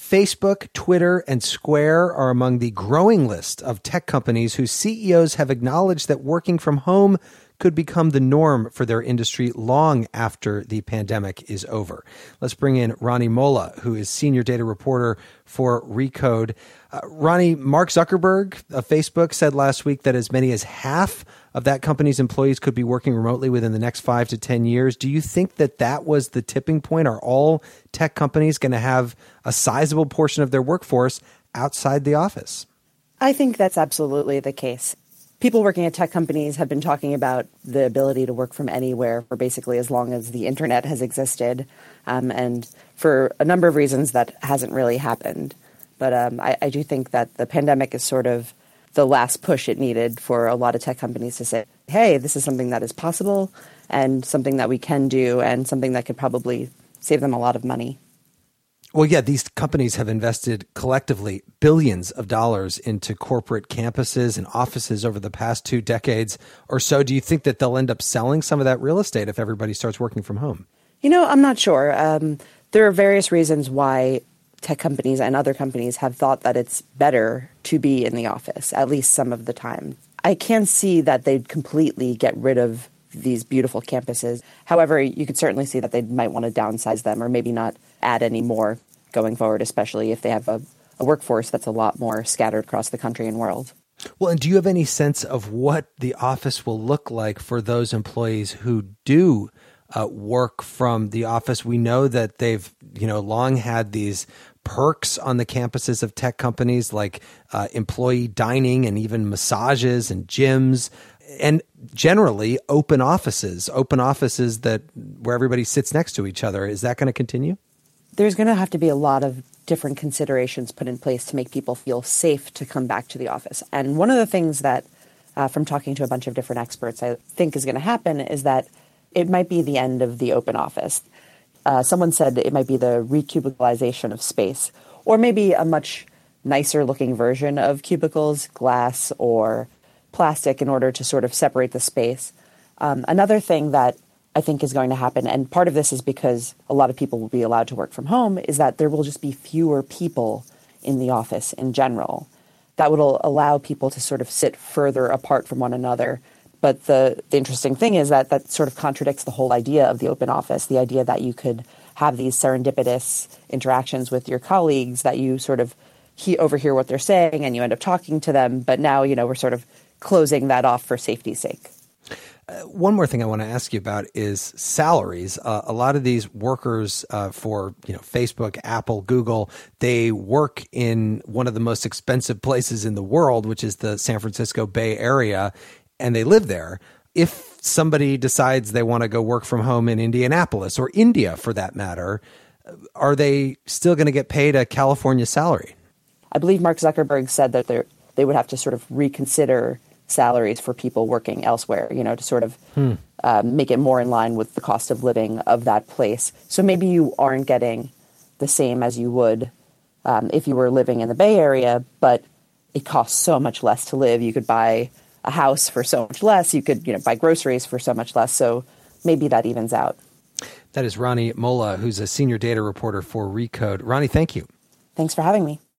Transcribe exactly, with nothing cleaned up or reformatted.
Facebook, Twitter, and Square are among the growing list of tech companies whose C E Os have acknowledged that working from home could become the norm for their industry long after the pandemic is over. Let's bring in Ronnie Molla, who is senior data reporter for Recode. Uh, Ronnie, Mark Zuckerberg of Facebook said last week that as many as half of that company's employees could be working remotely within the next five to ten years. Do you think that that was the tipping point? Are all tech companies going to have a sizable portion of their workforce outside the office? I think that's absolutely the case. People working at tech companies have been talking about the ability to work from anywhere for basically as long as the internet has existed. Um, and for a number of reasons, that hasn't really happened. But um, I, I do think that the pandemic is sort of the last push it needed for a lot of tech companies to say, hey, this is something that is possible and something that we can do and something that could probably save them a lot of money. Well, yeah, these companies have invested collectively billions of dollars into corporate campuses and offices over the past two decades or so. Do you think that they'll end up selling some of that real estate if everybody starts working from home? You know, I'm not sure. Um, there are various reasons why tech companies and other companies have thought that it's better to be in the office, at least some of the time. I can't see that they'd completely get rid of these beautiful campuses. However, you could certainly see that they might want to downsize them or maybe not add any more going forward, especially if they have a, a workforce that's a lot more scattered across the country and world. Well, and do you have any sense of what the office will look like for those employees who do uh, work from the office? We know that they've, you know, long had these perks on the campuses of tech companies like uh, employee dining and even massages and gyms and generally open offices, open offices that where everybody sits next to each other. Is that going to continue? There's going to have to be a lot of different considerations put in place to make people feel safe to come back to the office. And one of the things that, uh, from talking to a bunch of different experts, I think is going to happen is that it might be the end of the open office. Uh, someone said it might be the recubicalization of space, or maybe a much nicer looking version of cubicles, glass or plastic, in order to sort of separate the space. Um, another thing that I think is going to happen, and part of this is because a lot of people will be allowed to work from home, is that there will just be fewer people in the office in general. That will allow people to sort of sit further apart from one another. But the, the interesting thing is that that sort of contradicts the whole idea of the open office, the idea that you could have these serendipitous interactions with your colleagues, that you sort of he, overhear what they're saying and you end up talking to them. But now, you know, we're sort of closing that off for safety's sake. Uh, one more thing I want to ask you about is salaries. Uh, a lot of these workers uh, for, you know, Facebook, Apple, Google, they work in one of the most expensive places in the world, which is the San Francisco Bay Area, and they live there. If somebody decides they want to go work from home in Indianapolis or India, for that matter, are they still going to get paid a California salary? I believe Mark Zuckerberg said that they they would have to sort of reconsider salaries for people working elsewhere, you know, to sort of hmm. uh, make it more in line with the cost of living of that place. So maybe you aren't getting the same as you would um, if you were living in the Bay Area, but it costs so much less to live. You could buy a house for so much less. You could, you know, buy groceries for so much less. So maybe that evens out. That is Ronnie Molla, who's a senior data reporter for Recode. Ronnie, thank you. Thanks for having me.